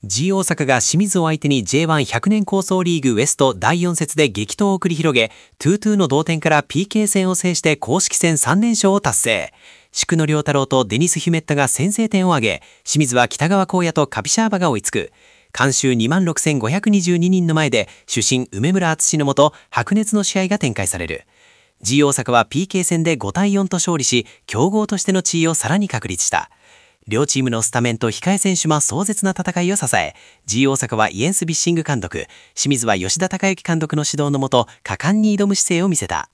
G 大阪が清水を相手に J1100 年構想リーグウエスト第4節で激闘を繰り広げ、2-2の同点から PK 戦を制して公式戦3連勝を達成。宿野良太郎とデニス・ヒュメッタが先制点を挙げ、清水は北川光也とカピシャーバが追いつく。観衆26,522人の前で主審梅村敦のもと白熱の試合が展開される。G 大阪は PK 戦で5対4と勝利し、強豪としての地位をさらに確立した。両チームのスタメンと控え選手も壮絶な戦いを支え、 G 大阪はイエンス・ビッシング監督、清水は吉田孝之監督の指導のもと果敢に挑む姿勢を見せた。